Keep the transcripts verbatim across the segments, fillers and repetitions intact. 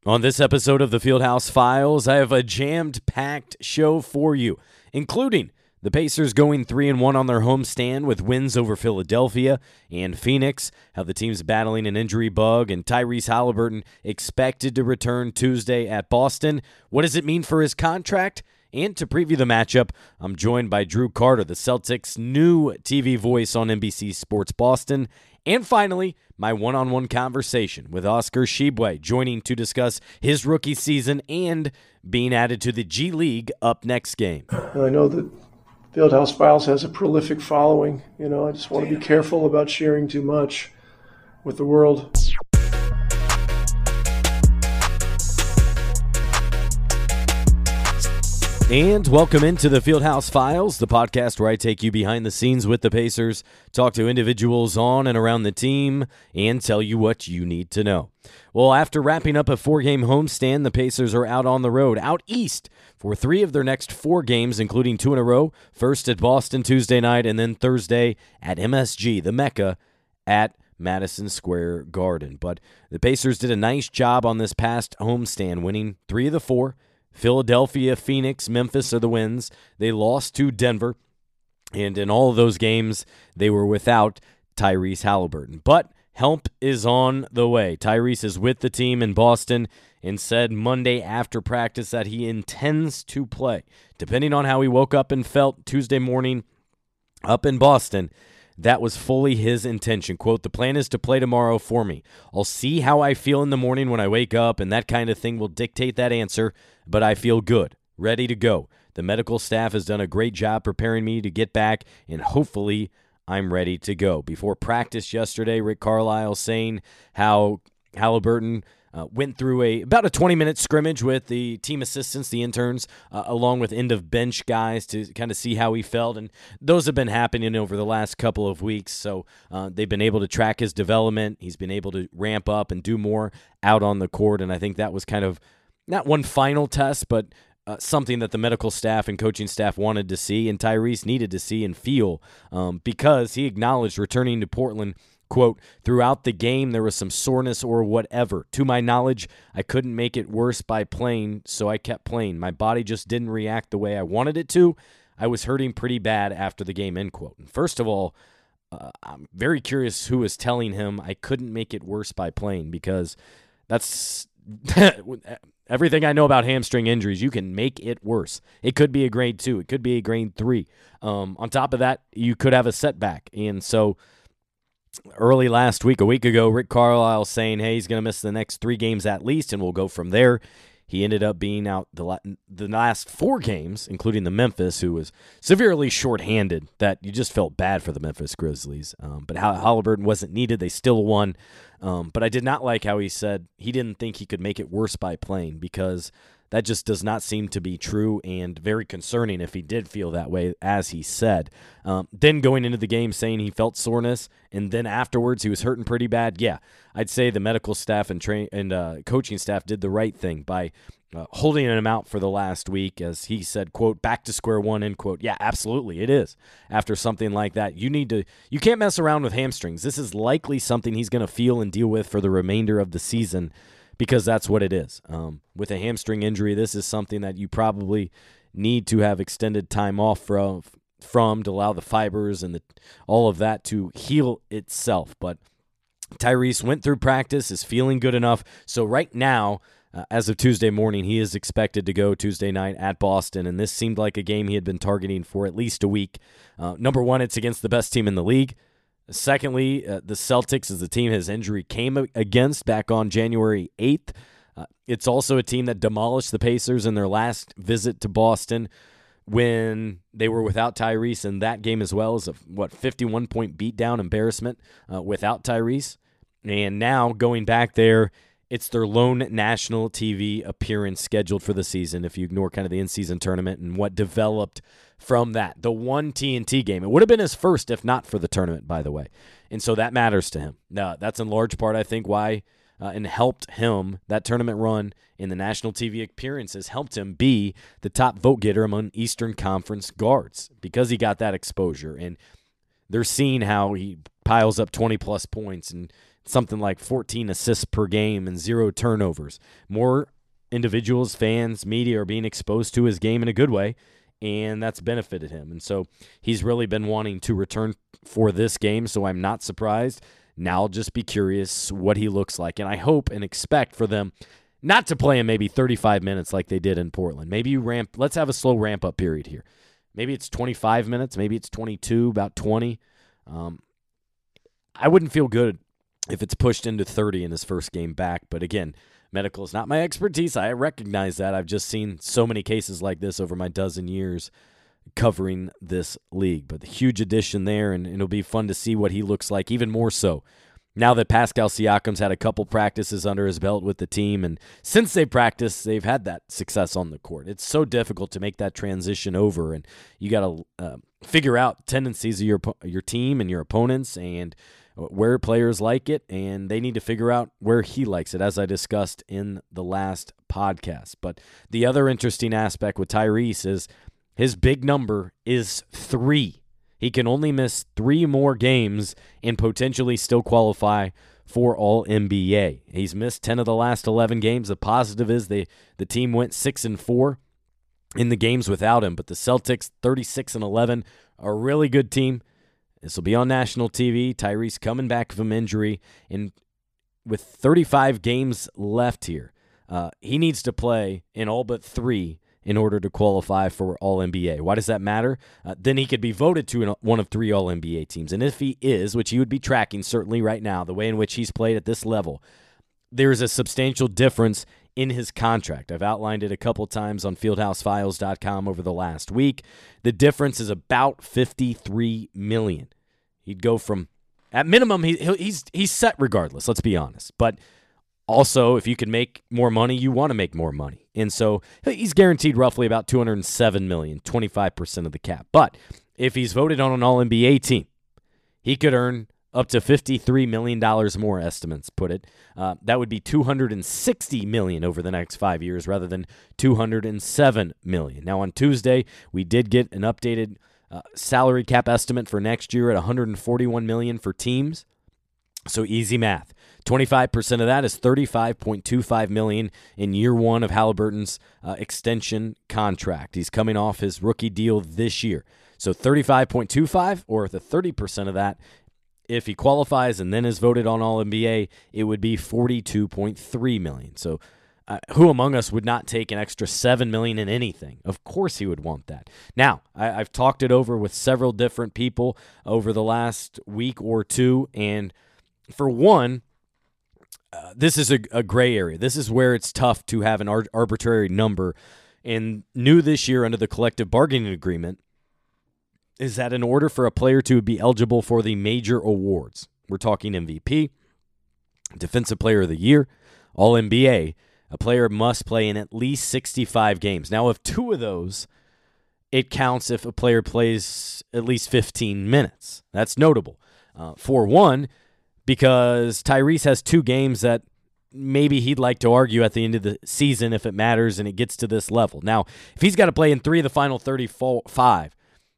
On this episode of the Fieldhouse Files, I have a jammed-packed show for you, including the Pacers going three and one on their homestand with wins over Philadelphia and Phoenix, how the team's battling an injury bug, and Tyrese Haliburton expected to return Tuesday at Boston. What does it mean for his contract? And to preview the matchup, I'm joined by Drew Carter, the Celtics' new T V voice on N B C Sports Boston. And finally, my one-on-one conversation with Oscar Tshiebwe, joining to discuss his rookie season and being added to the G League up next game. I know that Fieldhouse Files has a prolific following. You know, I just want to be careful about sharing too much with the world. And welcome into the Fieldhouse Files, the podcast where I take you behind the scenes with the Pacers, talk to individuals on and around the team, and tell you what you need to know. Well, after wrapping up a four-game homestand, the Pacers are out on the road, out east, for three of their next four games, including two in a row, first at Boston Tuesday night, and then Thursday at M S G, the Mecca, at Madison Square Garden. But the Pacers did a nice job on this past homestand, winning three of the four. Philadelphia, Phoenix, Memphis are the wins. They lost to Denver, and in all of those games, they were without Tyrese Haliburton. But help is on the way. Tyrese is with the team in Boston and said Monday after practice that he intends to play. Depending on how he woke up and felt Tuesday morning up in Boston, that was fully his intention. Quote, "The plan is to play tomorrow for me. I'll see how I feel in the morning when I wake up, and that kind of thing will dictate that answer, but I feel good, ready to go. The medical staff has done a great job preparing me to get back, and hopefully I'm ready to go." Before practice yesterday, Rick Carlisle saying how Haliburton Uh, went through a about a twenty-minute scrimmage with the team assistants, the interns, uh, along with end-of-bench guys to kind of see how he felt. And those have been happening over the last couple of weeks, so uh, they've been able to track his development. He's been able to ramp up and do more out on the court, and I think that was kind of not one final test, but uh, something that the medical staff and coaching staff wanted to see, and Tyrese needed to see and feel um, because he acknowledged returning to Portland, quote, "Throughout the game, there was some soreness or whatever. To my knowledge, I couldn't make it worse by playing, so I kept playing. My body just didn't react the way I wanted it to. I was hurting pretty bad after the game," end quote. And first of all, uh, I'm very curious who is telling him I couldn't make it worse by playing, because that's everything I know about hamstring injuries. You can make it worse. It could be a grade two. It could be a grade three. Um, on top of that, you could have a setback. And so early last week, a week ago, Rick Carlisle saying, hey, he's going to miss the next three games at least, and we'll go from there. He ended up being out the la- the last four games, including the Memphis, who was severely shorthanded, that you just felt bad for the Memphis Grizzlies. Um, but Haliburton wasn't needed. They still won. Um, but I did not like how he said he didn't think he could make it worse by playing, because that just does not seem to be true, and very concerning if he did feel that way, as he said. Um, then going into the game saying he felt soreness, and then afterwards he was hurting pretty bad. Yeah, I'd say the medical staff and train and uh, coaching staff did the right thing by uh, holding him out for the last week, as he said, quote, "back to square one," end quote. Yeah, absolutely, it is. After something like that, you need to, you can't mess around with hamstrings. This is likely something he's going to feel and deal with for the remainder of the season, because that's what it is. Um, with a hamstring injury, this is something that you probably need to have extended time off from, from to allow the fibers and the, all of that to heal itself. But Tyrese went through practice, is feeling good enough. So right now, uh, as of Tuesday morning, he is expected to go Tuesday night at Boston, and this seemed like a game he had been targeting for at least a week. Uh, number one, it's against the best team in the league. Secondly, uh, the Celtics is the team his injury came against back on January eighth. Uh, it's also a team that demolished the Pacers in their last visit to Boston when they were without Tyrese in that game, as well as a, what, fifty-one point beatdown embarrassment uh, without Tyrese. And now going back there, it's their lone national T V appearance scheduled for the season, if you ignore kind of the in-season tournament and what developed from that. The one T N T game. It would have been his first if not for the tournament, by the way. And so that matters to him. Now, that's in large part, I think, why uh, and helped him, that tournament run in the national T V appearances, helped him be the top vote getter among Eastern Conference guards, because he got that exposure. And they're seeing how he piles up twenty-plus points and something like fourteen assists per game and zero turnovers. More individuals, fans, media are being exposed to his game in a good way, and that's benefited him. And so he's really been wanting to return for this game, so I'm not surprised. Now I'll just be curious what he looks like, and I hope and expect for them not to play him maybe thirty-five minutes like they did in Portland. Maybe you ramp. Let's have a slow ramp-up period here. Maybe it's twenty-five minutes. Maybe it's twenty-two, about twenty. Um, I wouldn't feel good if it's pushed into thirty in his first game back, but again, medical is not my expertise. I recognize that. I've just seen so many cases like this over my dozen years covering this league. But the huge addition there, and it'll be fun to see what he looks like, even more so now that Pascal Siakam's had a couple practices under his belt with the team. And since they practiced, they've had that success on the court. It's so difficult to make that transition over, and you got to uh, figure out tendencies of your your team and your opponents and where players like it, and they need to figure out where he likes it, as I discussed in the last podcast. But the other interesting aspect with Tyrese is his big number is three. He can only miss three more games and potentially still qualify for All N B A. He's missed ten of the last eleven games. The positive is they, the team went six and four in the games without him, but the Celtics, thirty-six and eleven, are a really good team. This will be on national T V. Tyrese coming back from injury, and with thirty-five games left here, uh, he needs to play in all but three in order to qualify for All N B A. Why does that matter? Uh, then he could be voted to an, one of three All N B A teams. And if he is, which he would be tracking certainly right now, the way in which he's played at this level, there's a substantial difference in his contract. I've outlined it a couple times on fieldhouse files dot com over the last week. The difference is about fifty-three million dollars. He'd go from, at minimum, he, he's he's set regardless, let's be honest. But also, if you can make more money, you want to make more money. And so he's guaranteed roughly about two hundred seven million dollars, twenty-five percent of the cap. But if he's voted on an All N B A team, he could earn up to fifty-three million dollars more, estimates put it. Uh, that would be two hundred sixty million dollars over the next five years rather than two hundred seven million dollars. Now, on Tuesday, we did get an updated uh, salary cap estimate for next year at one hundred forty-one million dollars for teams. So easy math. twenty-five percent of that is thirty-five point two five million dollars in year one of Halliburton's uh, extension contract. He's coming off his rookie deal this year. So thirty-five point two five, or the thirty percent of that, if he qualifies and then is voted on All N B A, it would be forty-two point three million dollars. So uh, who among us would not take an extra seven million dollars in anything? Of course he would want that. Now, I, I've talked it over with several different people over the last week or two, and for one, uh, this is a, a gray area. This is where it's tough to have an ar- arbitrary number. And new this year under the collective bargaining agreement is that in order for a player to be eligible for the major awards, we're talking M V P, Defensive Player of the Year, All N B A, a player must play in at least sixty-five games. Now, if two of those, it counts if a player plays at least fifteen minutes. That's notable. Uh, for one, because Tyrese has two games that maybe he'd like to argue at the end of the season if it matters and it gets to this level. Now, if he's got to play in three of the final thirty-five,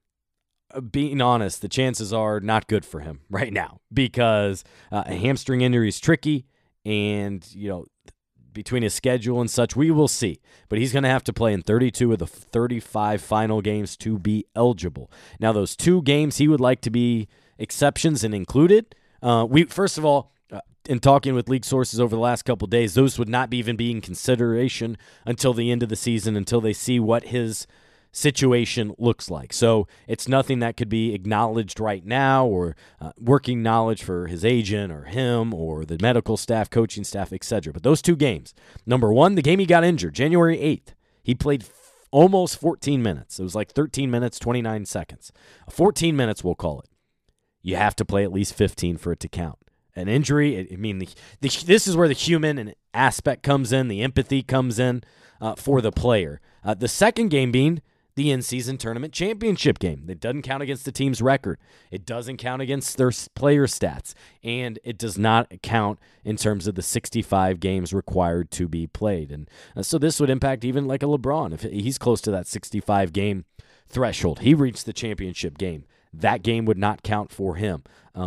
being honest, the chances are not good for him right now because uh, a hamstring injury is tricky, and, you know, between his schedule and such, we will see. But he's going to have to play in thirty-two of the thirty-five final games to be eligible. Now, those two games he would like to be exceptions and included. Uh, we first of all, uh, in talking with league sources over the last couple of days, those would not be even be in consideration until the end of the season, until they see what his situation looks like. So it's nothing that could be acknowledged right now, or uh, working knowledge for his agent or him or the medical staff, coaching staff, et cetera. But those two games, number one, the game he got injured, January eighth, he played f- almost fourteen minutes. It was like thirteen minutes, twenty-nine seconds. fourteen minutes, we'll call it. You have to play at least fifteen for it to count. An injury, I mean, the, the, this is where the human aspect comes in, the empathy comes in uh, for the player. Uh, the second game being the in-season tournament championship game. It doesn't count against the team's record. It doesn't count against their player stats. And it does not count in terms of the sixty-five games required to be played. And uh, so this would impact even like a LeBron. If he's close to that sixty-five game threshold, he reached the championship game. That game would not count for him. Um,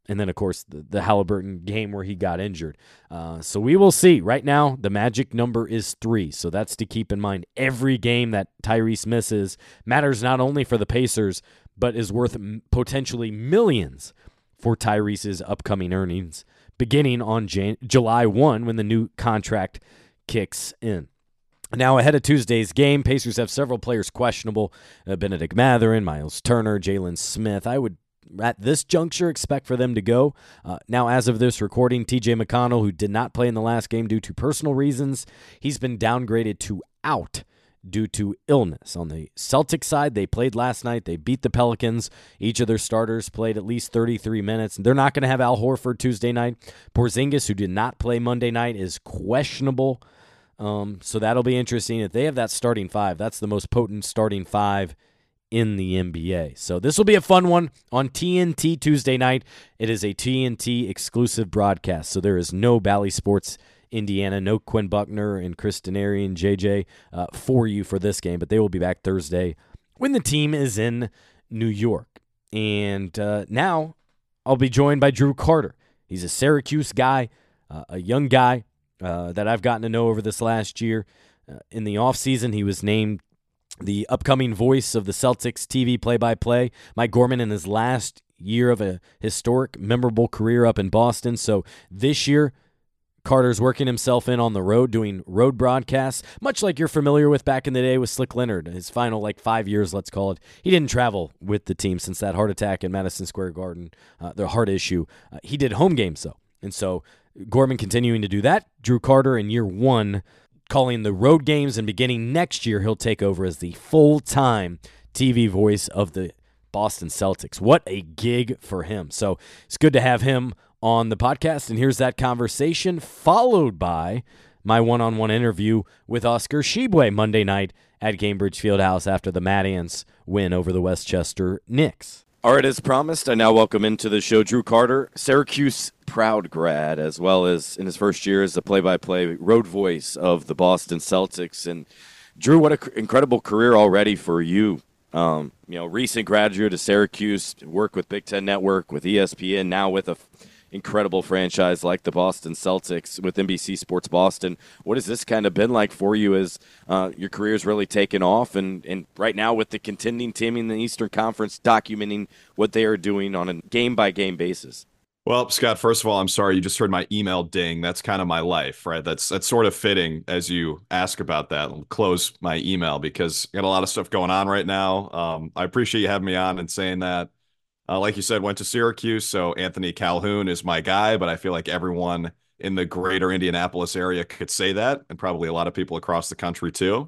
And then, of course, the, the Halliburton game where he got injured. Uh, so we will see. Right now, the magic number is three. So that's to keep in mind. Every game that Tyrese misses matters not only for the Pacers, but is worth m- potentially millions for Tyrese's upcoming earnings, beginning on Jan- July first when the new contract kicks in. Now, ahead of Tuesday's game, Pacers have several players questionable. Uh, Benedict Mathurin, Miles Turner, Jalen Smith. I would at this juncture expect for them to go. Uh, now, as of this recording, T J McConnell, who did not play in the last game due to personal reasons, he's been downgraded to out due to illness. On the Celtics side, they played last night. They beat the Pelicans. Each of their starters played at least thirty-three minutes. They're not going to have Al Horford Tuesday night. Porzingis, who did not play Monday night, is questionable. Um, so that'll be interesting. If they have that starting five, that's the most potent starting five in the N B A. So this will be a fun one on T N T Tuesday night. It is a T N T exclusive broadcast, so there is no Bally Sports Indiana, no Quinn Buckner and Chris Denari and J J uh, for you for this game, but they will be back Thursday when the team is in New York. And uh, now I'll be joined by Drew Carter. He's a Syracuse guy, uh, a young guy uh, that I've gotten to know over this last year. Uh, in the offseason, he was named the upcoming voice of the Celtics T V play-by-play. Mike Gorman in his last year of a historic, memorable career up in Boston. So this year, Carter's working himself in on the road, doing road broadcasts, much like you're familiar with back in the day with Slick Leonard. His final, like, five years, let's call it. He didn't travel with the team since that heart attack in Madison Square Garden, uh, the heart issue. Uh, he did home games, though. And so Gorman continuing to do that. Drew Carter in year one, calling the road games, and beginning next year, he'll take over as the full-time T V voice of the Boston Celtics. What a gig for him. So it's good to have him on the podcast, and here's that conversation, followed by my one-on-one interview with Oscar Tshiebwe Monday night at Gainbridge Fieldhouse after the Mad Ants win over the Westchester Knicks. All right, as promised, I now welcome into the show Drew Carter, Syracuse proud grad, as well as in his first year as the play-by-play road voice of the Boston Celtics. And Drew, what an incredible career already for you. Um, you know, recent graduate of Syracuse, work with Big Ten Network, with E S P N, now with a incredible franchise like the Boston Celtics with N B C Sports Boston. What has this kind of been like for you as uh, your career's really taken off, and, and right now with the contending team in the Eastern Conference documenting what they are doing on a game-by-game basis? Well, Scott, first of all, I'm sorry. You just heard my email ding. That's kind of my life, right? That's that's sort of fitting as you ask about that. I'll close my email because I got a lot of stuff going on right now. Um, I appreciate you having me on and saying that. Uh, like you said, went to Syracuse, so Anthony Calhoun is my guy, but I feel like everyone in the greater Indianapolis area could say that, and probably a lot of people across the country too.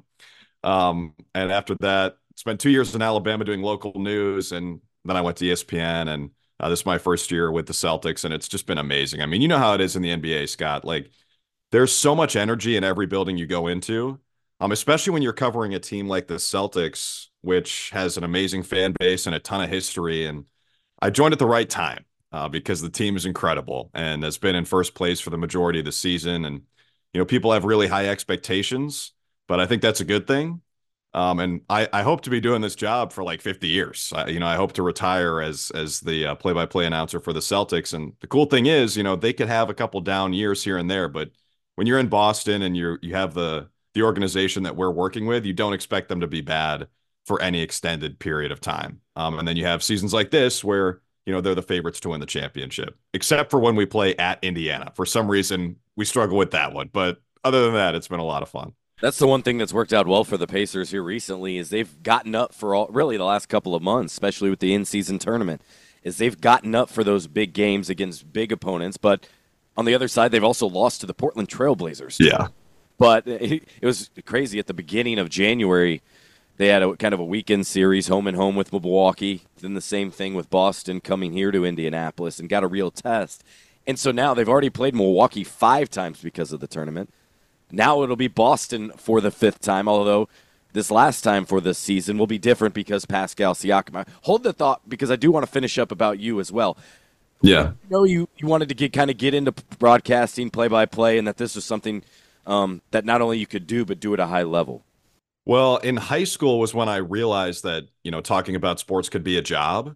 Um, and after that, spent two years in Alabama doing local news, and then I went to E S P N, and uh, this is my first year with the Celtics, and it's just been amazing. I mean, you know how it is in the N B A, Scott. Like, there's so much energy in every building you go into, um, especially when you're covering a team like the Celtics, which has an amazing fan base and a ton of history. And I joined at the right time uh, because the team is incredible and has been in first place for the majority of the season. And, you know, people have really high expectations, but I think that's a good thing. Um, and I, I hope to be doing this job for like fifty years. I, you know, I hope to retire as as the uh, play-by-play announcer for the Celtics. And the cool thing is, you know, they could have a couple down years here and there, but when you're in Boston and you you have the the organization that we're working with, you don't expect them to be bad for any extended period of time. Um, and then you have seasons like this where, you know, they're the favorites to win the championship, except for when we play at Indiana. For some reason, we struggle with that one. But other than that, it's been a lot of fun. That's the one thing that's worked out well for the Pacers here recently is they've gotten up for all really the last couple of months, especially with the in-season tournament, is they've gotten up for those big games against big opponents. But on the other side, they've also lost to the Portland Trailblazers. Yeah. But it, it was crazy at the beginning of January. They had a kind of a weekend series, home and home with Milwaukee. Then the same thing with Boston coming here to Indianapolis and got a real test. And so now they've already played Milwaukee five times because of the tournament. Now it'll be Boston for the fifth time, although this last time for this season will be different because Pascal Siakam. Hold the thought because I do want to finish up about you as well. Yeah. I know you, you wanted to get kind of get into broadcasting, play-by-play, and that this was something um, that not only you could do, but do at a high level. Well, in high school was when I realized that, you know, talking about sports could be a job.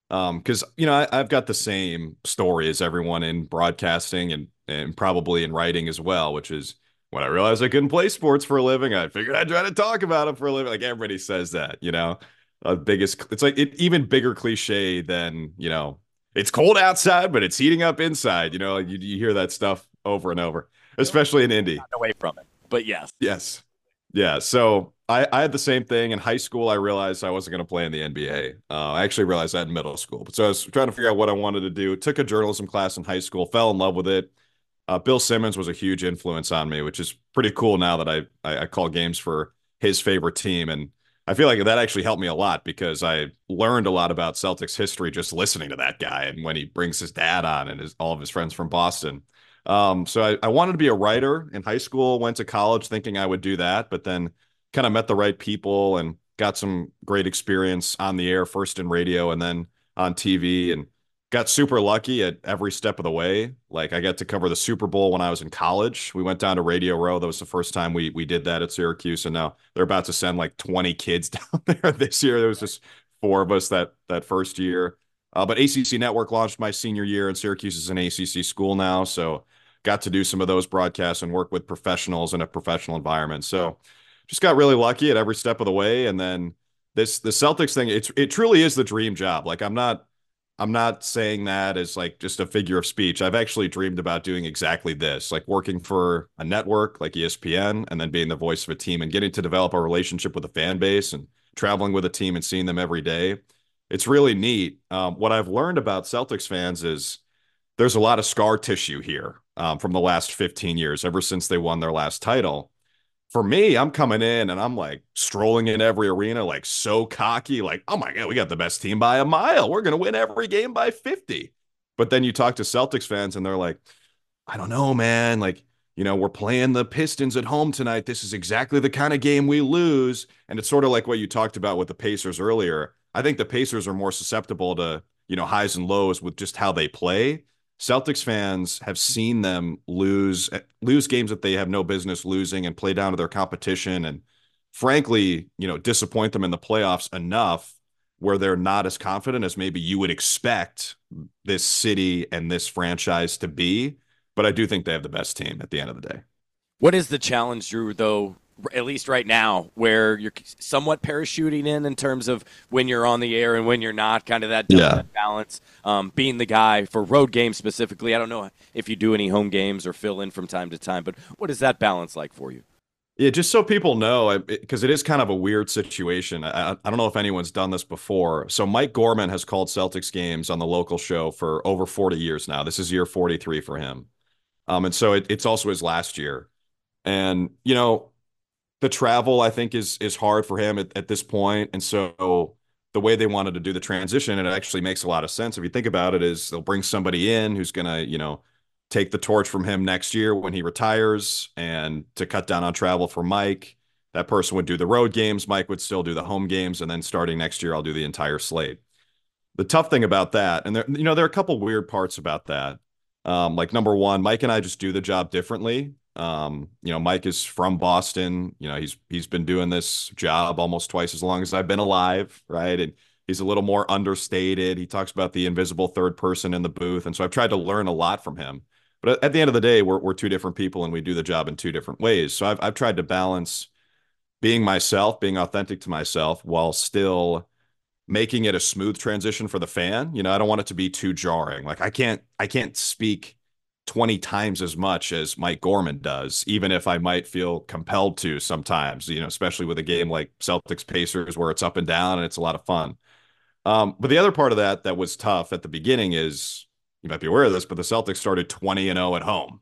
Um, because you know, I, I've got the same story as everyone in broadcasting and and probably in writing as well, which is when I realized I couldn't play sports for a living, I figured I'd try to talk about them for a living. Like everybody says that, you know. Uh, biggest, it's like it, even bigger cliche than, you know, it's cold outside, but it's heating up inside. You know, you, you hear that stuff over and over, especially in Indy. Away from it, but yes. Yes. Yeah. So I, I had the same thing in high school. I realized I wasn't going to play in the N B A. Uh, I actually realized that in middle school. But so I was trying to figure out what I wanted to do. Took a journalism class in high school, fell in love with it. Uh, Bill Simmons was a huge influence on me, which is pretty cool now that I, I, I call games for his favorite team. And I feel like that actually helped me a lot because I learned a lot about Celtics history just listening to that guy. And when he brings his dad on and his, all of his friends from Boston. Um, so I, I wanted to be a writer in high school, went to college thinking I would do that, but then kind of met the right people and got some great experience on the air, first in radio and then on T V, and got super lucky at every step of the way. Like I got to cover the Super Bowl when I was in college. We went down to Radio Row. That was the first time we we did that at Syracuse. And now they're about to send like twenty kids down there this year. There was just four of us that that first year. Uh, but A C C Network launched my senior year, and Syracuse is an A C C school now. So got to do some of those broadcasts and work with professionals in a professional environment. So just got really lucky at every step of the way. And then this the Celtics thing, it's it truly is the dream job. Like I'm not I'm not saying that as like just a figure of speech. I've actually dreamed about doing exactly this, like working for a network like E S P N and then being the voice of a team and getting to develop a relationship with a fan base and traveling with a team and seeing them every day. It's really neat. Um, what I've learned about Celtics fans is there's a lot of scar tissue here um, from the last fifteen years, ever since they won their last title. For me, I'm coming in and I'm like strolling in every arena, like so cocky, like, oh my God, we got the best team by a mile. We're going to win every game by fifty. But then you talk to Celtics fans and they're like, I don't know, man. Like, you know, we're playing the Pistons at home tonight. This is exactly the kind of game we lose. And it's sort of like what you talked about with the Pacers earlier. I think the Pacers are more susceptible to, you know, highs and lows with just how they play. Celtics fans have seen them lose lose games that they have no business losing and play down to their competition and frankly, you know, disappoint them in the playoffs enough where they're not as confident as maybe you would expect this city and this franchise to be. But I do think they have the best team at the end of the day. What is the challenge, Drew, though, at least right now, where you're somewhat parachuting in in terms of when you're on the air and when you're not, kind of that Yeah. balance, um, being the guy for road games specifically? I don't know if you do any home games or fill in from time to time, but what is that balance like for you? Yeah, just so people know, because it is kind of a weird situation. I, I don't know if anyone's done this before. So Mike Gorman has called Celtics games on the local show for over forty years now. This is year forty-three for him. Um, and so it, it's also his last year. And, you know, the travel, I think, is is hard for him at, at this point. And so the way they wanted to do the transition, it actually makes a lot of sense. If you think about it, is they'll bring somebody in who's going to, you know, take the torch from him next year when he retires, and to cut down on travel for Mike, that person would do the road games. Mike would still do the home games. And then starting next year, I'll do the entire slate. The tough thing about that, and there, you know, there are a couple weird parts about that. Um, like number one, Mike and I just do the job differently. Um, you know, Mike is from Boston. You know, he's he's been doing this job almost twice as long as I've been alive, right? And he's a little more understated. He talks about the invisible third person in the booth, and so I've tried to learn a lot from him. But at the end of the day, we're we're two different people, and we do the job in two different ways. So I've I've tried to balance being myself, being authentic to myself, while still making it a smooth transition for the fan. You know, I don't want it to be too jarring. Like I can't I can't speak twenty times as much as Mike Gorman does, even if I might feel compelled to sometimes, you know, especially with a game like Celtics Pacers where it's up and down and it's a lot of fun. Um, but the other part of that that was tough at the beginning is, you might be aware of this, but the Celtics started twenty and oh at home.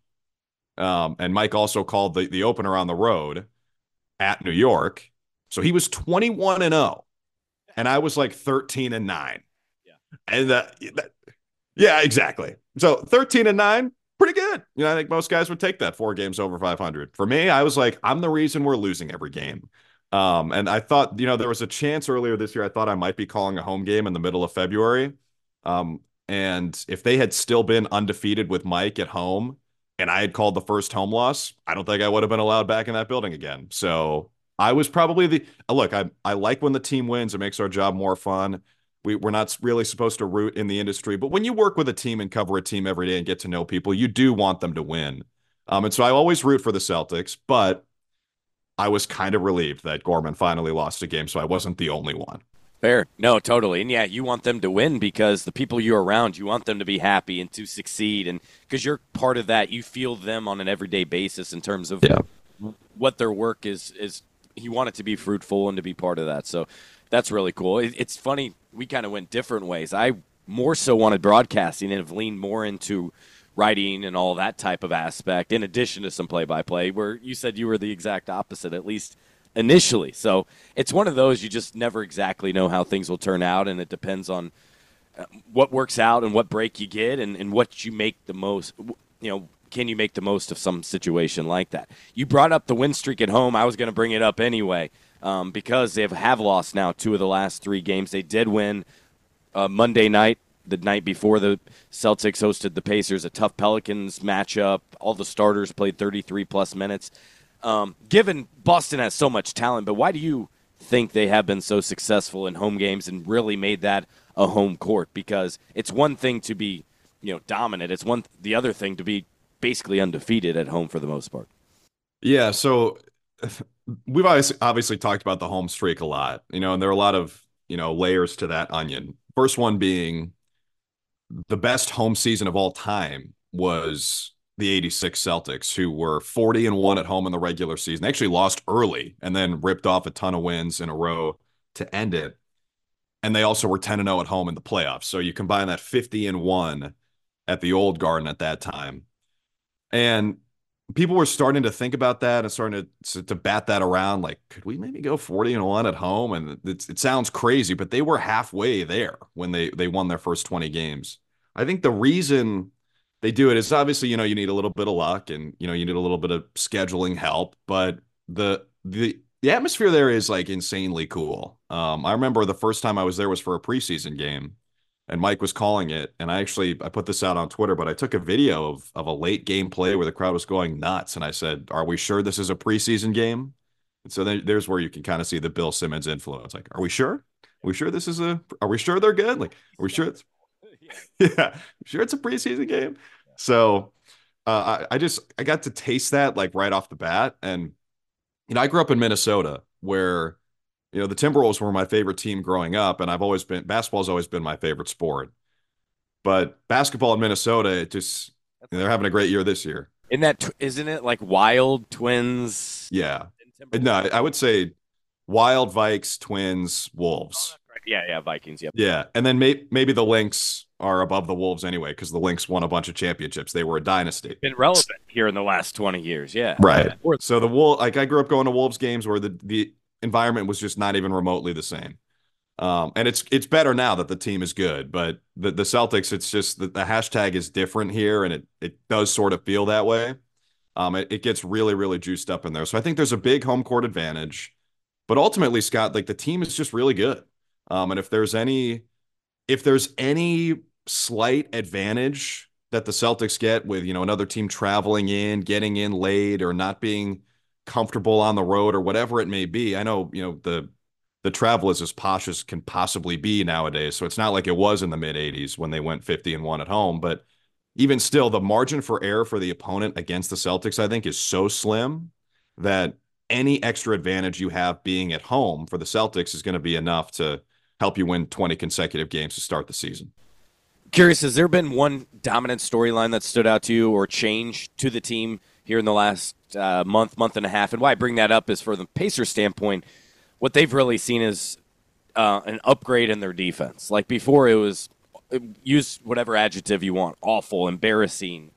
Um, and Mike also called the, the opener on the road at New York. So he was twenty-one and oh. And I was like thirteen and nine. Yeah. And uh, that, yeah, exactly. So thirteen and nine, pretty good. You know, I think most guys would take that four games over five hundred. For me, I was like, I'm the reason we're losing every game. Um, and I thought, you know, there was a chance earlier this year, I thought I might be calling a home game in the middle of February. Um, and if they had still been undefeated with Mike at home and I had called the first home loss, I don't think I would have been allowed back in that building again. So I was probably the look, I I like when the team wins. It makes our job more fun. We, we're not really supposed to root in the industry. But when you work with a team and cover a team every day and get to know people, you do want them to win. Um, and so I always root for the Celtics, but I was kind of relieved that Gorman finally lost a game, so I wasn't the only one. Fair. No, totally. And yeah, you want them to win because the people you're around, you want them to be happy and to succeed. And because you're part of that, you feel them on an everyday basis in terms of yeah. what their work is, is you want it to be fruitful and to be part of that. So that's really cool. It, it's funny. We kind of went different ways. I more so wanted broadcasting and have leaned more into writing and all that type of aspect in addition to some play-by-play, where you said you were the exact opposite, at least initially. So it's one of those you just never exactly know how things will turn out, and it depends on what works out and what break you get and, and what you make the most, you know, can you make the most of some situation like that? You brought up the win streak at home. I was going to bring it up anyway um, because they have, have lost now two of the last three games. They did win uh, Monday night, the night before the Celtics hosted the Pacers, a tough Pelicans matchup. All the starters played thirty-three plus minutes. Um, given Boston has so much talent, but why do you think they have been so successful in home games and really made that a home court? Because it's one thing to be, you know, dominant. It's one the other thing to be basically undefeated at home for the most part. Yeah, so we've obviously, obviously talked about the home streak a lot, you know, and there are a lot of, you know, layers to that onion. First one being the best home season of all time was the eighty-six Celtics, who were forty and one at home in the regular season. They actually lost early and then ripped off a ton of wins in a row to end it. And they also were ten and oh at home in the playoffs. So you combine that fifty and one at the old Garden at that time. And people were starting to think about that and starting to, to bat that around. Like, could we maybe go forty and one at home? And it's, it sounds crazy, but they were halfway there when they, they won their first twenty games. I think the reason they do it is obviously, you know, you need a little bit of luck and, you know, you need a little bit of scheduling help, but the, the, the atmosphere there is like insanely cool. Um, I remember the first time I was there was for a preseason game and Mike was calling it. And I actually, I put this out on Twitter, but I took a video of, of a late game play where the crowd was going nuts. And I said, are we sure this is a preseason game? And so then there's where you can kind of see the Bill Simmons influence. Like, are we sure? Are we sure this is a, are we sure they're good? Like, are we sure it's, yeah, sure it's a preseason game? So uh, I, I just, I got to taste that like right off the bat. And, you know, I grew up in Minnesota where, you know, the Timberwolves were my favorite team growing up. And I've always been, basketball's always been my favorite sport. But basketball in Minnesota, it just, you know, they're having a great year this year. Isn't that, isn't it like Wild, Twins? Yeah. No, I would say Wild, Vikes, Twins, Wolves. Yeah, yeah, Vikings, yep. Yeah, and then may- maybe the Lynx are above the Wolves anyway because the Lynx won a bunch of championships. They were a dynasty. Been relevant here in the last twenty years, yeah. Right. So the Wolves, like I grew up going to Wolves games where the, the environment was just not even remotely the same. Um, and it's it's better now that the team is good, but the, the Celtics, it's just that the hashtag is different here, and it it does sort of feel that way. Um, it, it gets really, really juiced up in there. So I think there's a big home court advantage. But ultimately, Scott, like the team is just really good. Um, and if there's any, if there's any slight advantage that the Celtics get with, you know, another team traveling in, getting in late, or not being comfortable on the road, or whatever it may be, I know, you know, the the travel is as posh as can possibly be nowadays. So it's not like it was in the mid eighties when they went fifty and one at home. But even still, the margin for error for the opponent against the Celtics, I think, is so slim that any extra advantage you have being at home for the Celtics is going to be enough to help you win twenty consecutive games to start the season. Curious, has there been one dominant storyline that stood out to you or change to the team here in the last uh, month, month and a half? And why I bring that up is for the Pacers standpoint, what they've really seen is uh, an upgrade in their defense. Like before, it was use whatever adjective you want, awful, embarrassing,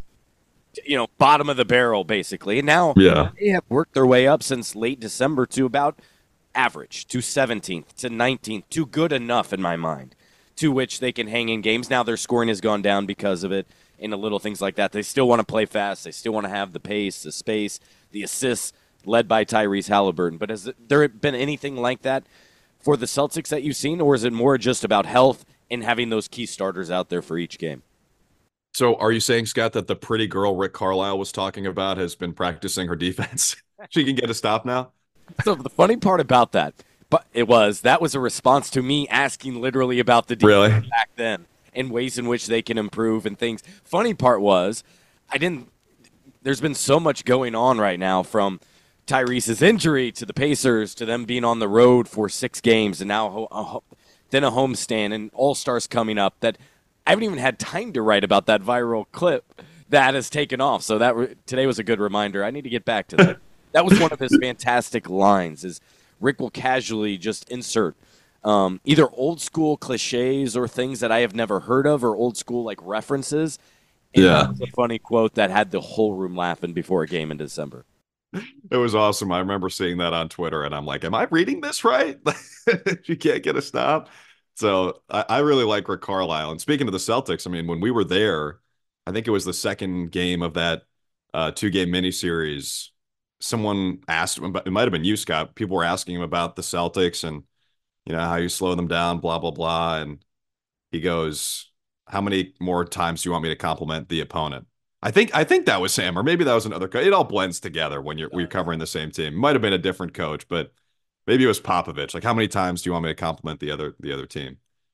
you know, bottom of the barrel, basically. And now yeah. they have worked their way up since late December to about average, to seventeenth, to nineteenth, to good enough in my mind, to which they can hang in games. Now their scoring has gone down because of it and the little things like that. They still want to play fast. They still want to have the pace, the space, the assists led by Tyrese Halliburton. But has there been anything like that for the Celtics that you've seen, or is it more just about health and having those key starters out there for each game? So are you saying, Scott, that the pretty girl Rick Carlisle was talking about has been practicing her defense? She can get a stop now? So the funny part about that, But it was. That was a response to me asking literally about the defense Really? back then and ways in which they can improve and things. Funny part was, I didn't. There's been so much going on right now, from Tyrese's injury to the Pacers to them being on the road for six games and now a, then a homestand and All-Stars coming up, that I haven't even had time to write about that viral clip that has taken off. So that re- today was a good reminder. I need to get back to that. That was one of his fantastic lines. Is Rick will casually just insert um, either old school cliches or things that I have never heard of, or old school like references. And Yeah. that was a funny quote that had the whole room laughing before a game in December. It was awesome. I remember seeing that on Twitter, and I'm like, am I reading this right? You can't get a stop. So I, I really like Rick Carlisle. And speaking of the Celtics, I mean, when we were there, I think it was the second game of that uh, two-game miniseries, someone asked him about, it might have been you, Scott. People were asking him about the Celtics and, you know, how you slow them down, blah, blah, blah. And he goes, how many more times do you want me to compliment the opponent? I think I think that was Sam, or maybe that was another coach. It all blends together when you're, when you're covering the same team. It might have been a different coach, but maybe it was Popovich. Like, how many times do you want me to compliment the other the other team?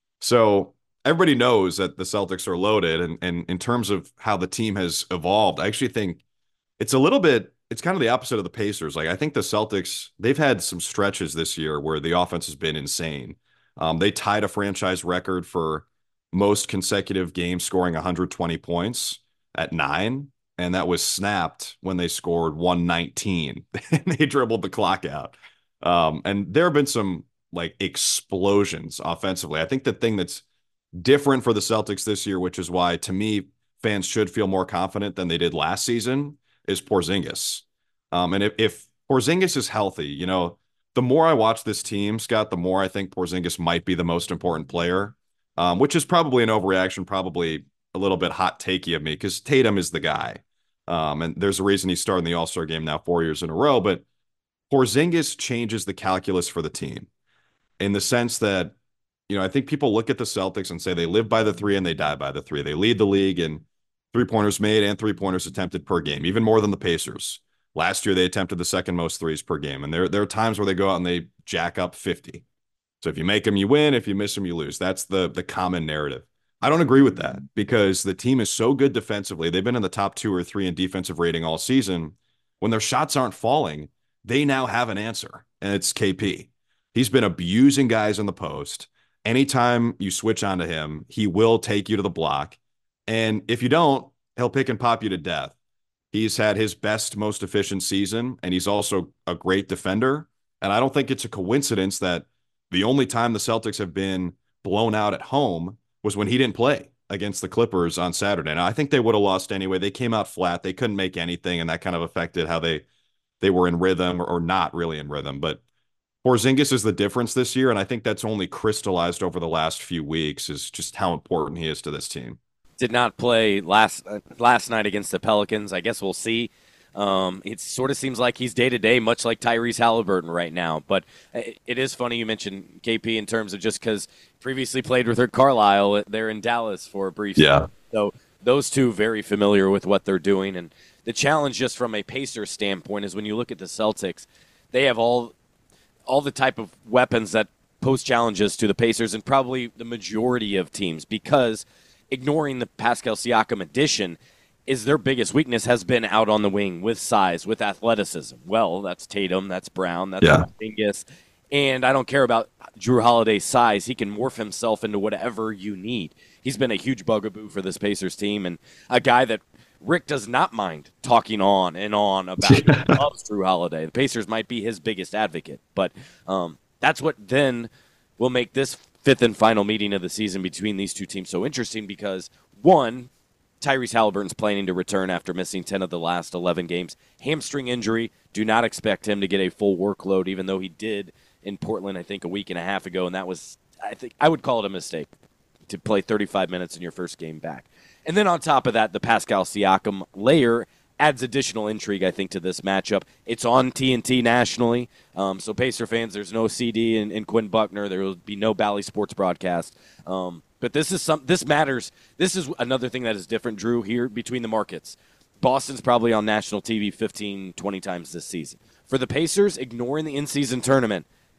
So everybody knows that the Celtics are loaded, and, and in terms of how the team has evolved, I actually think it's a little bit, it's kind of the opposite of the Pacers. Like, I think the Celtics, they've had some stretches this year where the offense has been insane. Um, they tied a franchise record for most consecutive games scoring one hundred twenty points at nine, and that was snapped when they scored one nineteen and they dribbled the clock out. Um, and there have been some like explosions offensively. I think the thing that's different for the Celtics this year, which is why to me fans should feel more confident than they did last season, is Porzingis. Um, and if, if Porzingis is healthy, you know, the more I watch this team, Scott, the more I think Porzingis might be the most important player, um, which is probably an overreaction, probably a little bit hot takey of me, because Tatum is the guy. Um, and there's a reason he's starting the All-Star game now four years in a row. But Porzingis changes the calculus for the team in the sense that, you know, I think people look at the Celtics and say they live by the three and they die by the three. They lead the league in three-pointers made and three-pointers attempted per game, even more than the Pacers. Last year, they attempted the second most threes per game. And there, there are times where they go out and they jack up fifty. So if you make them, you win. If you miss them, you lose. That's the, the common narrative. I don't agree with that, because the team is so good defensively. They've been in the top two or three in defensive rating all season. When their shots aren't falling, they now have an answer, and it's K P. He's been abusing guys in the post. Anytime you switch onto him, he will take you to the block. And if you don't, he'll pick and pop you to death. He's had his best, most efficient season, and he's also a great defender. And I don't think it's a coincidence that the only time the Celtics have been blown out at home was when he didn't play against the Clippers on Saturday. Now, I think they would have lost anyway. They came out flat. They couldn't make anything, and that kind of affected how they they were in rhythm, or, or not really in rhythm. But Porzingis is the difference this year, and I think that's only crystallized over the last few weeks, is just how important he is to this team. Did not play last uh, last night against the Pelicans. I guess we'll see. Um, it sort of seems like he's day-to-day, much like Tyrese Halliburton right now. But it, it is funny you mentioned K P in terms of just because previously played with Rick Carlisle there in Dallas for a brief Yeah. time. So those two very familiar with what they're doing. And the challenge just from a Pacers standpoint is when you look at the Celtics, they have all all the type of weapons that pose challenges to the Pacers and probably the majority of teams, because ignoring the Pascal Siakam addition is their biggest weakness has been out on the wing with size, with athleticism. Well, that's Tatum, that's Brown, that's Yeah. Porzingis. And I don't care about Drew Holiday's size. He can morph himself into whatever you need. He's been a huge bugaboo for this Pacers team, and a guy that Rick does not mind talking on and on about. He loves Drew Holiday. The Pacers might be his biggest advocate, but um, that's what then will make this fifth and final meeting of the season between these two teams so interesting, because, one, Tyrese Halliburton's planning to return after missing ten of the last eleven games. Hamstring injury. Do not expect him to get a full workload, even though he did in Portland, I think, a week and a half ago, and that was, I think, I would call it a mistake to play thirty-five minutes in your first game back. And then on top of that, the Pascal Siakam layer adds additional intrigue, I think, to this matchup. It's on T N T nationally, um, so Pacer fans, there's no C D in, in Quinn Buckner. There will be no Bally Sports broadcast. Um, but this is some. This matters. This is another thing that is different, Drew, here between the markets. Boston's probably on national T V fifteen, twenty times this season. For the Pacers, ignoring the in-season tournament,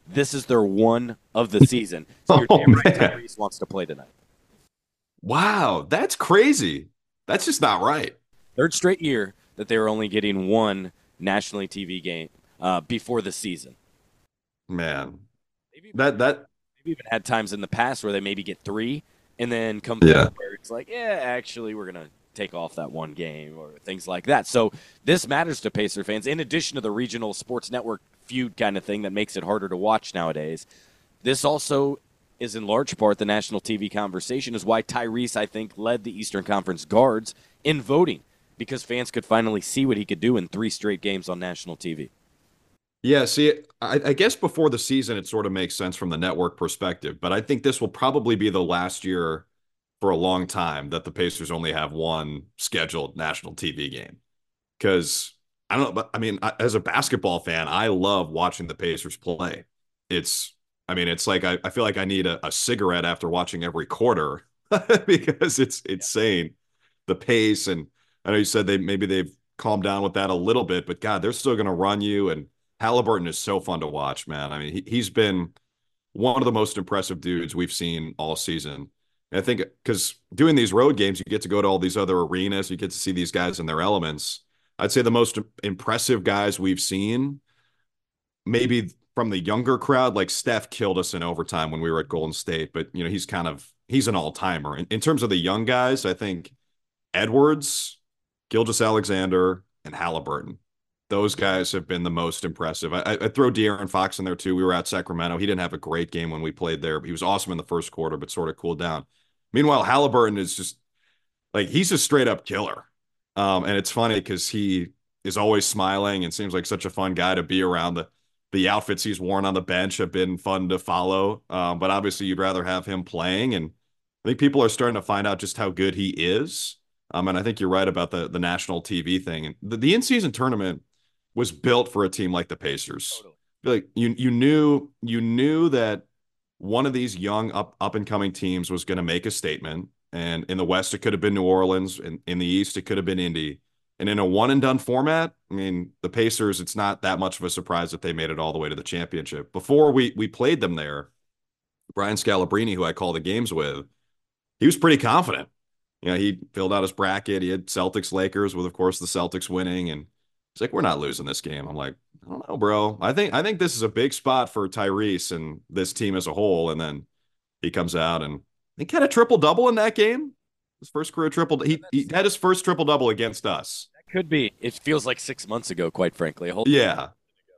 This is their one of the season. So you're Oh, damn right man. Tyrese wants to play tonight. Wow, that's crazy. That's just not right. Third straight year that they were only getting one nationally T V game uh, before the season. Man. They've even, That that they've even had times in the past where they maybe get three and then come Yeah. back where it's like, yeah, actually, we're going to take off that one game or things like that. So this matters to Pacer fans. In addition to the regional sports network feud kind of thing that makes it harder to watch nowadays, this also is in large part the national T V conversation, is why Tyrese, I think, led the Eastern Conference guards in voting, because fans could finally see what he could do in three straight games on national T V. Yeah, see, I, I guess before the season, it sort of makes sense from the network perspective, but I think this will probably be the last year for a long time that the Pacers only have one scheduled national T V game. Because I don't know, but I mean, I, as a basketball fan, I love watching the Pacers play. It's, I mean, it's like I, I feel like I need a, a cigarette after watching every quarter because it's insane, the pace. And I know you said they maybe they've calmed down with that a little bit, but God, they're still going to run you. And Halliburton is so fun to watch, man. I mean, he, he's been one of the most impressive dudes we've seen all season. And I think because doing these road games, you get to go to all these other arenas, you get to see these guys in their elements. I'd say the most impressive guys we've seen, maybe from the younger crowd, like Steph killed us in overtime when we were at Golden State, but you know, he's kind of he's an all-timer. In, in terms of the young guys, I think Edwards, Gilgeous-Alexander, and Halliburton. Those guys have been the most impressive. I, I throw De'Aaron Fox in there too. We were at Sacramento. He didn't have a great game when we played there. He was awesome in the first quarter, but sort of cooled down. Meanwhile, Halliburton is just like he's a straight up killer. Um, and it's funny because he is always smiling and seems like such a fun guy to be around. The the outfits he's worn on the bench have been fun to follow. Um, but obviously, you'd rather have him playing. And I think people are starting to find out just how good he is. Um, and I think you're right about the the national T V thing. And the, the in season tournament was built for a team like the Pacers. Totally. Like you you knew you knew that one of these young up up and coming teams was going to make a statement. And in the West, it could have been New Orleans. In, in the East, it could have been Indy. And in a one and done format, I mean, the Pacers, it's not that much of a surprise that they made it all the way to the championship. Before we we played them there, Brian Scalabrine, who I call the games with, he was pretty confident. You know, he filled out his bracket. He had Celtics, Lakers, with of course the Celtics winning, and he's like, "We're not losing this game." I'm like, "I don't know, bro. I think I think this is a big spot for Tyrese and this team as a whole." And then he comes out and he had a triple double in that game. His first career triple. He, he had his first triple double against us. That could be. It feels like six months ago, quite frankly. A whole Yeah,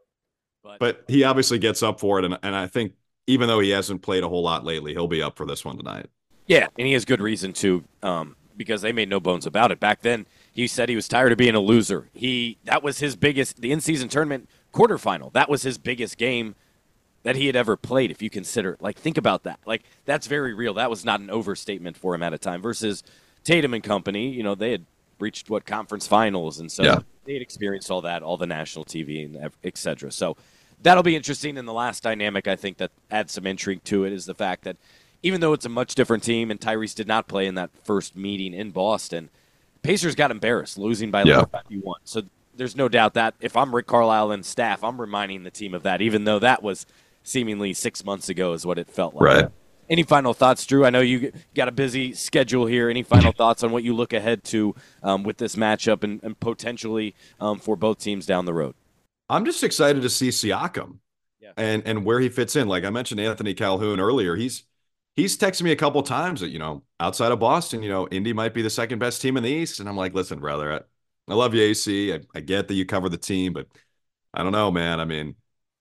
but, but he obviously gets up for it, and and I think even though he hasn't played a whole lot lately, he'll be up for this one tonight. yeah, and he has good reason to, um, because they made no bones about it. Back then, he said he was tired of being a loser. He that was his biggest, the in-season tournament quarterfinal. That was his biggest game that he had ever played, if you consider, like, think about that. Like, that's very real. That was not an overstatement for him at a time versus Tatum and company. You know, they had reached, what, conference finals, and so Yeah. they had experienced all that, all the national T V, and et cetera. So that'll be interesting. And the last dynamic, I think, that adds some intrigue to it is the fact that even though it's a much different team, and Tyrese did not play in that first meeting in Boston, Pacers got embarrassed, losing by Yeah. like fifty-one. So there's no doubt that if I'm Rick Carlisle and staff, I'm reminding the team of that, even though that was seemingly six months ago is what it felt like. Right. Any final thoughts, Drew? I know you got a busy schedule here. Any final thoughts on what you look ahead to um, with this matchup and, and potentially um, for both teams down the road? I'm just excited to see Siakam Yeah. and and where he fits in. Like I mentioned Anthony Calhoun earlier. He's he's texted me a couple times that, you know, outside of Boston, you know, Indy might be the second best team in the East. And I'm like, listen, brother, I, I love you, A C. I, I get that you cover the team, but I don't know, man. I mean,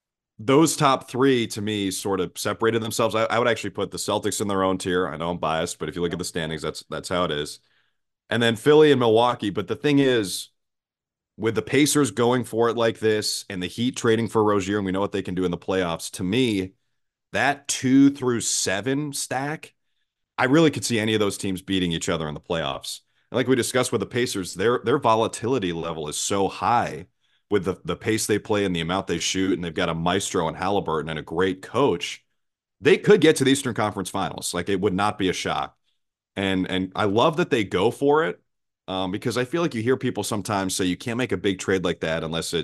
those top three to me sort of separated themselves. I, I would actually put the Celtics in their own tier. I know I'm biased, but if you look at the standings, that's that's how it is. And then Philly and Milwaukee. But the thing is, with the Pacers going for it like this and the Heat trading for Rozier, and we know what they can do in the playoffs, to me, that two through seven stack, I really could see any of those teams beating each other in the playoffs. And like we discussed with the Pacers, their their volatility level is so high with the, the pace they play and the amount they shoot, and they've got a maestro in Halliburton and a great coach. They could get to the Eastern Conference Finals. Like, it would not be a shock. And and I love that they go for it, um, because I feel like you hear people sometimes say you can't make a big trade like that unless it,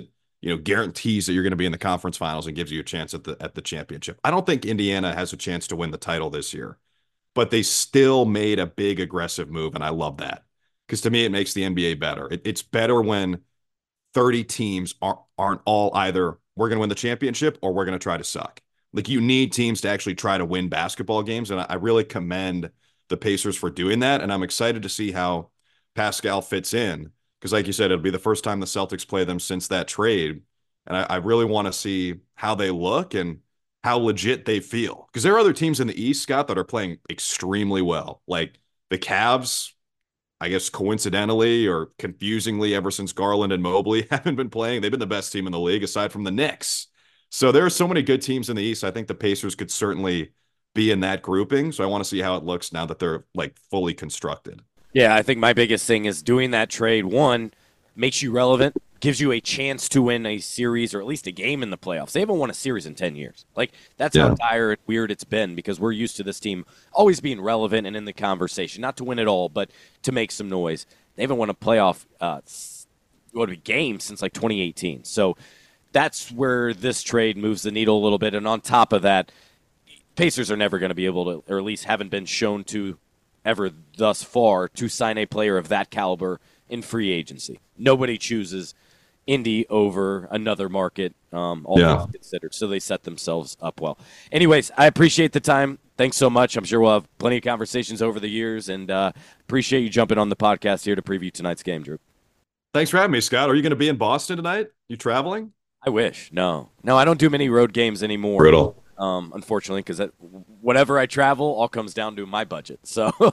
you know, guarantees that you're going to be in the conference finals and gives you a chance at the at the championship. I don't think Indiana has a chance to win the title this year, but they still made a big aggressive move, and I love that because to me it makes the N B A better. It, it's better when thirty teams aren't aren't all either we're going to win the championship or we're going to try to suck. Like you need teams to actually try to win basketball games, and I, I really commend the Pacers for doing that, and I'm excited to see how Pascal fits in. Because like you said, it'll be the first time the Celtics play them since that trade. And I, I really want to see how they look and how legit they feel. Because there are other teams in the East, Scott, that are playing extremely well. Like the Cavs, I guess coincidentally or confusingly, ever since Garland and Mobley haven't been playing, they've been the best team in the league aside from the Knicks. So there are so many good teams in the East. I think the Pacers could certainly be in that grouping. So I want to see how it looks now that they're like fully constructed. Yeah, I think my biggest thing is doing that trade, one, makes you relevant, gives you a chance to win a series or at least a game in the playoffs. They haven't won a series in ten years. Like, that's yeah. how dire and weird it's been because we're used to this team always being relevant and in the conversation. Not to win it all, but to make some noise. They haven't won a playoff uh, what would be game since like twenty eighteen. So that's where this trade moves the needle a little bit. And on top of that, Pacers are never going to be able to, or at least haven't been shown to ever thus far, to sign a player of that caliber in free agency. Nobody chooses Indy over another market, um, all yeah. things considered. So they set themselves up well. Anyways, I appreciate the time. Thanks so much. I'm sure we'll have plenty of conversations over the years, and uh, appreciate you jumping on the podcast here to preview tonight's game, Drew. Thanks for having me, Scott. Are you going to be in Boston tonight? You traveling? I wish. No. No, I don't do many road games anymore. Brutal. Um, unfortunately, because whatever I travel, all comes down to my budget. So uh,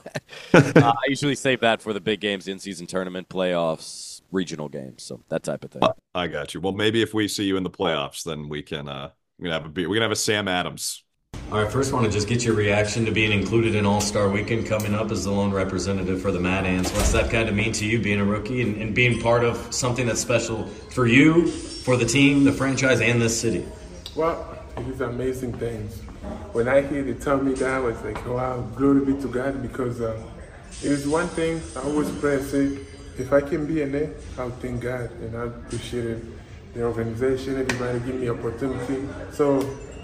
I usually save that for the big games, in-season tournament, playoffs, regional games, so that type of thing. I got you. Well, maybe if we see you in the playoffs, then we can uh, we're gonna have a beer. We're gonna have a Sam Adams. All right, first, want to just get your reaction to being included in All-Star Weekend coming up as the lone representative for the Mad Ants. What's that kind of mean to you, being a rookie and, and being part of something that's special for you, for the team, the franchise, and this city? Well, it is amazing things. When I hear they tell me that, I was like, wow, glory be to God, because uh, it is one thing I always pray and say, if I can be in there, I'll thank God, and I appreciate it. The organization, everybody give me opportunity. So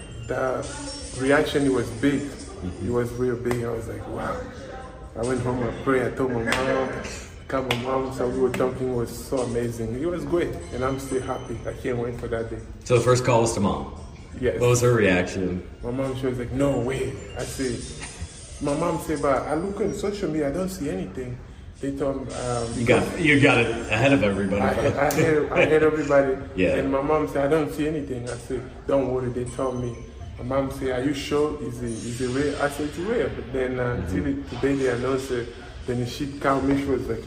the reaction, it was big. It was real big. I was like, wow. I went home, I prayed, I told my mom, I called my mom, so we were talking, it was so amazing. It was great, and I'm still happy. I can't wait for that day. So the first call was to mom. Yes. What was her reaction? My mom, she was like, no way. I said, my mom said, but I look on social media, I don't see anything. They told me, um, you got you got it ahead of everybody. I, I, heard, I heard everybody. Yeah. And my mom said, I don't see anything. I said, don't worry. They told me. My mom said, are you sure? Is it, is it real? I said, it's real. But then uh, until mm-hmm. today they announced it, then she called me. She was like,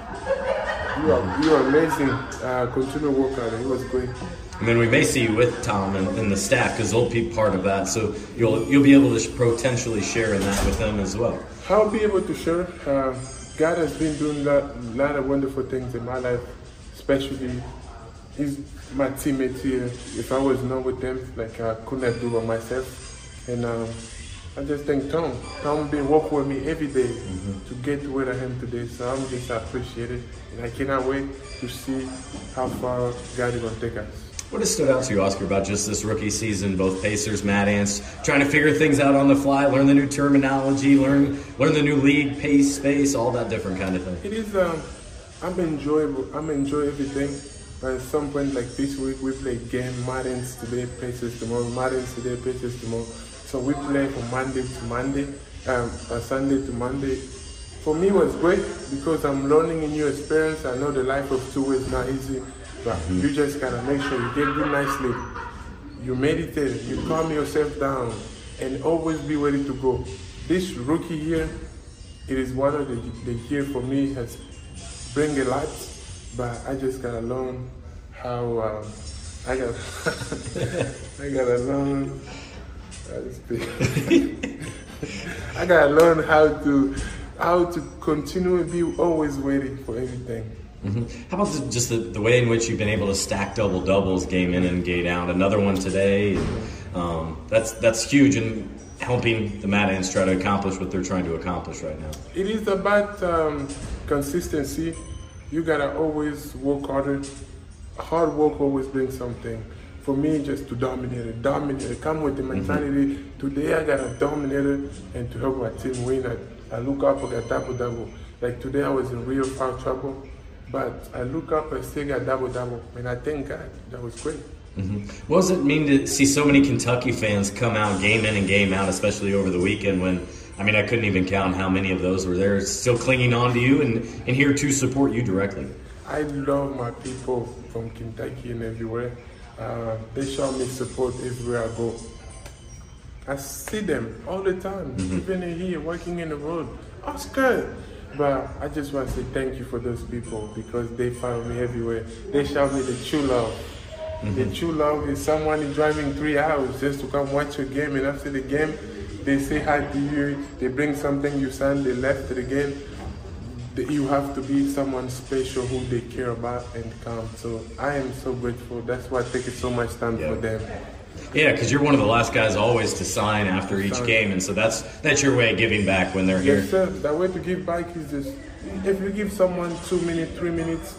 wow, you are, you are amazing. Uh, continue work on it. It was great. I mean, we may see you with Tom and, and the staff because they'll be part of that. So you'll you'll be able to potentially share in that with them as well. I'll be able to share. Uh, God has been doing a lot of wonderful things in my life, especially he's my teammates here. If I was not with them, like I couldn't have do it myself. And um, I just thank Tom. Tom been working with me every day mm-hmm. to get to where I am today. So I'm just appreciated. And I cannot wait to see how far God is going to take us. What has stood out to you, Oscar, about just this rookie season, both Pacers, Mad Ants, trying to figure things out on the fly, learn the new terminology, learn learn the new league, pace, space, all that different kind of thing? It is, um, I'm enjoyable. I'm enjoy everything. But at some point, like this week, we play game, Mad Ants today, Pacers tomorrow, Mad Ants today, Pacers tomorrow. So we play from Monday to Monday, um, uh, Sunday to Monday. For me, it was great because I'm learning a new experience. I know the life of two is not easy. But mm-hmm. you just gotta make sure you get good night's sleep. You meditate, you calm yourself down, and always be ready to go. This rookie year, it is one of the, the year for me has bring a lot, but I just gotta learn how um, I got I gotta learn. I gotta learn how to how to continue and be always ready for everything. Mm-hmm. How about the, just the, the way in which you've been able to stack double doubles, game in and game out? Another one today. Um, that's that's huge in helping the Mad Ants try to accomplish what they're trying to accomplish right now. It is about um, consistency. You gotta always work harder. hard work always brings something. For me, just to dominate it, dominate it, come with the mentality, mm-hmm. today I got to dominate it and to help my team win. I, I look up, I got double-double. Like today I was in real foul trouble, but I look up, I still got double-double, and I thank God. That was great. Mm-hmm. What does it mean to see so many Kentucky fans come out game in and game out, especially over the weekend when, I mean, I couldn't even count how many of those were there, still clinging on to you and, and here to support you directly? I love my people from Kentucky and everywhere. Uh, they show me support everywhere I go. I see them all the time, mm-hmm. even in here, working in the road. Oscar! But I just want to say thank you for those people because they follow me everywhere. They show me the true love. Mm-hmm. The true love is someone driving three hours just to come watch your game, and after the game, they say hi to you, they bring something you send, they left the game. You have to be someone special who they care about and come. So I am so grateful. That's why I take it so much time yeah. for them. Yeah, because you're one of the last guys always to sign after each sign. game, and so that's that's your way of giving back when they're yes, here. Yes, sir. That way to give back is just, if you give someone two minutes, three minutes,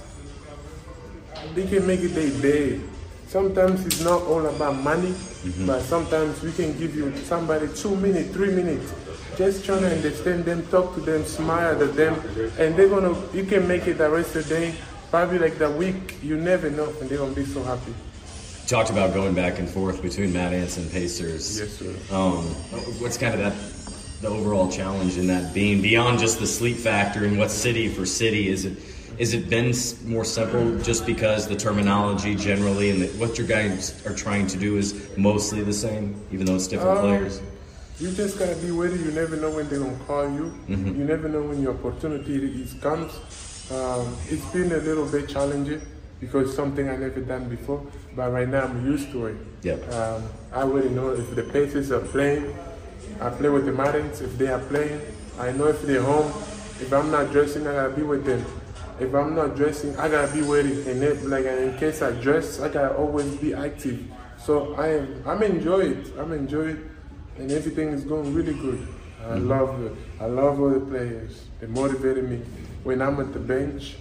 they can make it their day. Sometimes it's not all about money, mm-hmm. but sometimes we can give you somebody two minutes, three minutes. Just trying to understand them, talk to them, smile at them, and they're gonna. You can make it the rest of the day, probably like the week. You never know, and they're gonna be so happy. You talked about going back and forth between Mad Ants and Pacers. Yes, sir. Um, what's kind of that the overall challenge in that being beyond just the sleep factor and what city for city is it? Is it been more simple just because the terminology generally and the, what your guys are trying to do is mostly the same, even though it's different um, players? You just gotta be ready. You never know when they're gonna call you. Mm-hmm. You never know when your opportunity is comes. Um, it's been a little bit challenging because it's something I never done before. But right now I'm used to it. Yep. Um, I already know if the Pacers are playing, I play with the Martins. If they are playing, I know if they're home. If I'm not dressing, I gotta be with them. If I'm not dressing, I gotta be ready. And if, like in case I dress, I gotta always be active. So I am. I'm enjoying it. I'm enjoying it. And everything is going really good. I mm-hmm. love it. I love all the players. They motivated me. When I'm at the bench,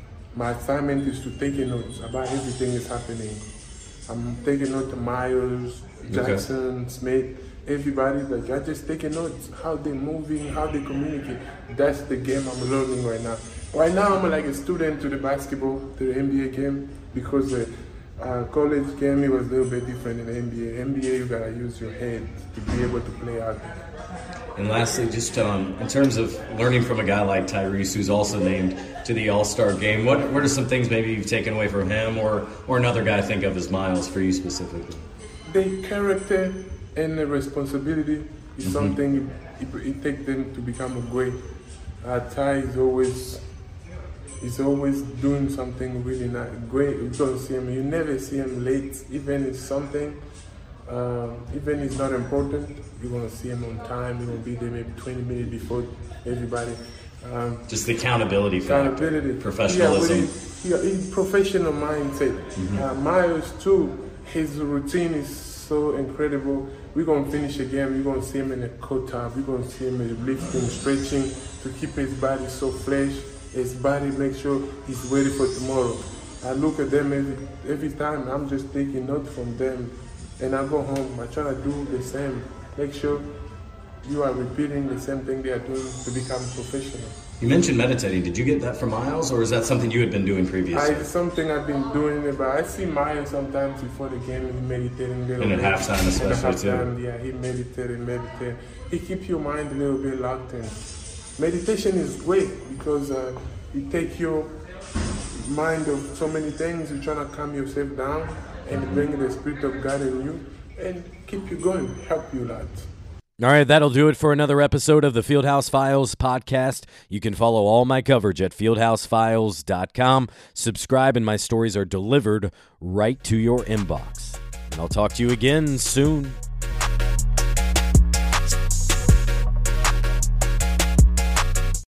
my assignment is to take notes about everything that's happening. I'm taking notes to Myers, Jackson, okay. Smith, everybody. Like I just take notes, how they're moving, how they communicate. That's the game I'm learning right now. Right now, I'm like a student to the basketball, to the N B A game, because the uh, college game it was a little bit different in the N B A. N B A, you gotta use your head to be able to play out there. And lastly, just um, in terms of learning from a guy like Tyrese, who's also named to the All-Star game, what what are some things maybe you've taken away from him, or or another guy I think of as Miles for you specifically? The character and the responsibility is mm-hmm. something it, it, it takes them to become a great. Uh, Ty is always. He's always doing something really nice, great. You don't see him. You never see him late, even if something, uh, even if it's not important. You're gonna see him on time. You're gonna be there maybe twenty minutes before everybody. Um, Just the accountability, accountability, factor, professionalism. Yeah, he, he, professional mindset. Mm-hmm. Uh, Miles too. His routine is so incredible. We're gonna finish the game. You're gonna see him in a coat top. You're gonna see him lifting, stretching to keep his body so fresh. His body, make sure he's ready for tomorrow. I look at them every, every time. I'm just taking notes from them. And I go home. I try to do the same. Make sure you are repeating the same thing they are doing to become professional. You mentioned meditating. Did you get that from Miles, or is that something you had been doing previously? I, it's something I've been doing, but I see Miles sometimes before the game. He meditating. And at halftime especially, at halftime, too. Yeah, he meditated, meditated. He keeps your mind a little bit locked in. Meditation is great because uh, you take your mind of so many things, you're trying to calm yourself down and bring the Spirit of God in you and keep you going, help you a lot. All right, that'll do it for another episode of the Fieldhouse Files podcast. You can follow all my coverage at fieldhouse files dot com. Subscribe and my stories are delivered right to your inbox. And I'll talk to you again soon.